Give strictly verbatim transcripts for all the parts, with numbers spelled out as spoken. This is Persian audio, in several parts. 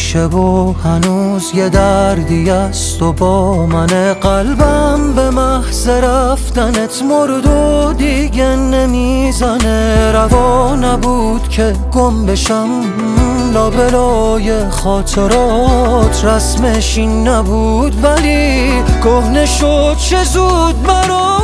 میشه و هنوز یه دردی است و با من. قلبم به محض رفتنت مرد و دیگه نمیزنه. روا نبود که گم بشم لابلای خاطرات، رسمش این نبود ولی کهنه شد چه زود برات.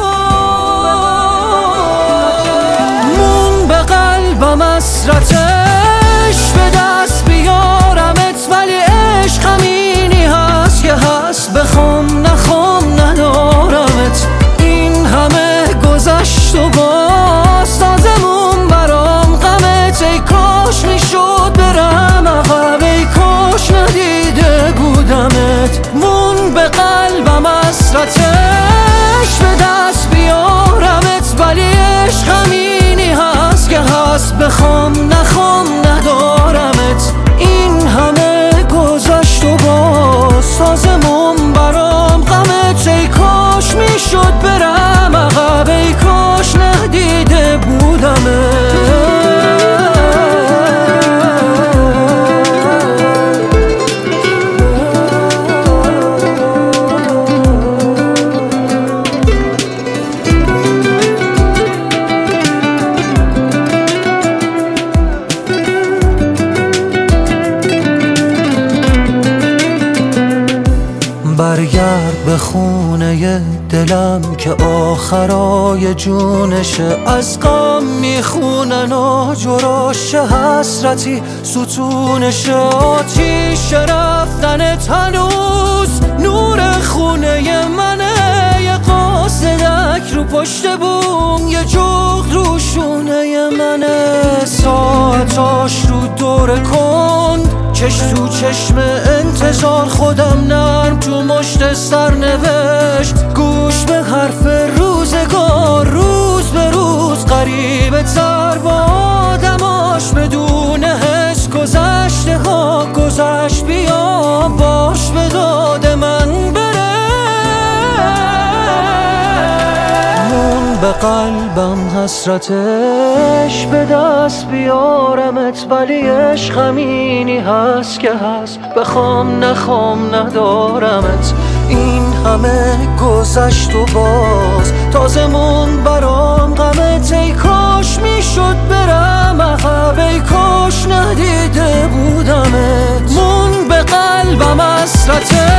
مون به قلبم حسرتش به دست بیارمت، ولی عشق همینی هست که هست، بخوام نخوام ندارمت. این همه گذشت و باز تازمون برام غمت. ای کاش میشد برم عقب، ای کاش ندیده بودمت. مون به قلبم حسرتش به دست بیارمت، ولی عشق همینی هست که هست، بخوام نخوام ندارمت. این همه گذشت و باز تازمون برام غمت. ای کاش میشد برم عقب، ای کاش ندیده بودمت. برگرد به خونه دلم که آخرای جونشه. از غم میخونن آجراش حسرتی ستونشه. آتیش رفتنت هنوز نور خونه منه. یه قاصدک رو پشت بوم، یه جغد رو شونه منه. ساعتاش رو دور کند، چش تو چشم انتظار، خودم نرم تو مشت سر نوشت. گوش به حرف روزگار، روز به روز غریبه تر با آدماش. بدون حس گذشته ها گذشت، بیا باش به داد من بره. مون به قلبم حسرتش به دست بیارمت، ولی عشق همینی هست که هست، بخوام نخوام ندارمت. این همه گذشت و باز تازمون برام غمت. ای کاش میشد برم عقب، ای کاش ندیده بودمت. مون به قلبم حسرتش